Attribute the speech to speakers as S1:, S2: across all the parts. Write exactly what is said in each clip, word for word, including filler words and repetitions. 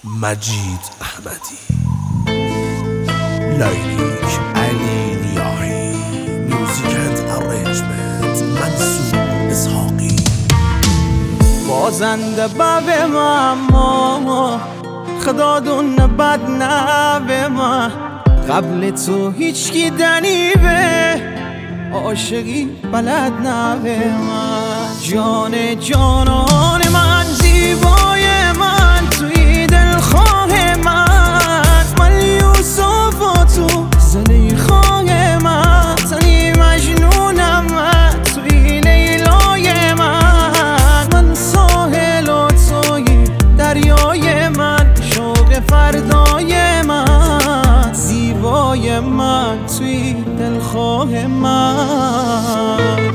S1: مجید احمدی، لیلیک علی نیاهی، میوزیک اند ارنجمنت منصور اسحاقی.
S2: بازنده بب ما خدا دون بد نبه ما، قبل تو هیچ کی دنیبه عاشقی بلد نبه من. جان جانان من، زیبای من، توی دلخواه من، من یوسف و تو زلیخای من، تنی مجنونم من، توی لیلای من، من ساحل و توی دریای من، شوق فردای من، زیبای من، توی دلخواه من.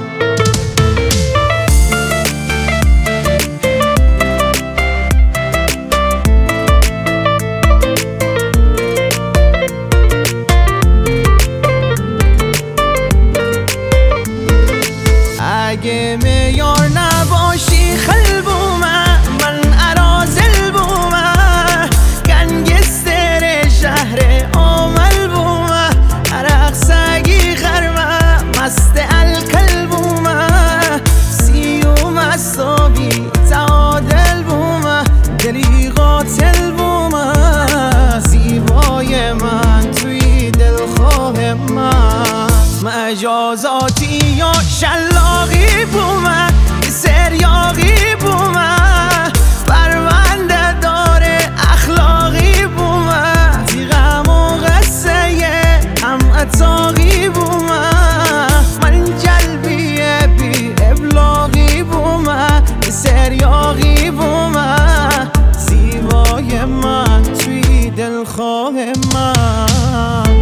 S2: اگه میار نباشی خلبومه، من ارازل بومه، گنگستر شهر آمل بومه، عرق سگی غرمه، مست الکل بومه، سیوم استابی تعادل بومه، دلی قاتل بومه، زیبای من، توی دلخواه من، مجازاتی یا شلاقی بومه، سریاقی بومه، پرونده داره اخلاقی بومه، تیغم و قصه هم اتاقی بومه، من جلبیه بی ابلاغی بومه، سریاقی بومه، زیبای من، توی دلخواه من.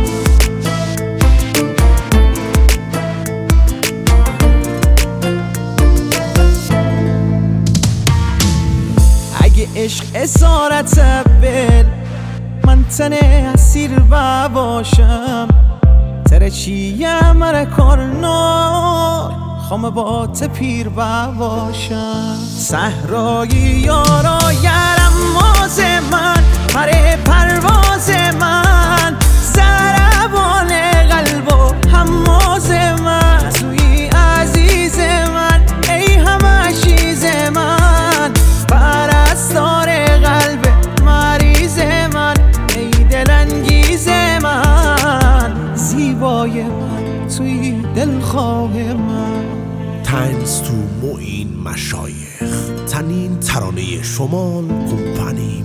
S2: عشق اسارت بل، من تنه اسیر باشم، تره چیه مره کار نار، خام با تپیر باشم، صحرایی یارا یرم ماز من، پره پرواز من، زربان قلب و هماز من، توی عزیز من، ای همه چیز من، پرستار قلب مریض من، ای دلانگیز من، زیبای من، توی دلخواه من.
S1: تنز تو معین مشایخ، تنین ترانه شمال کمپانی.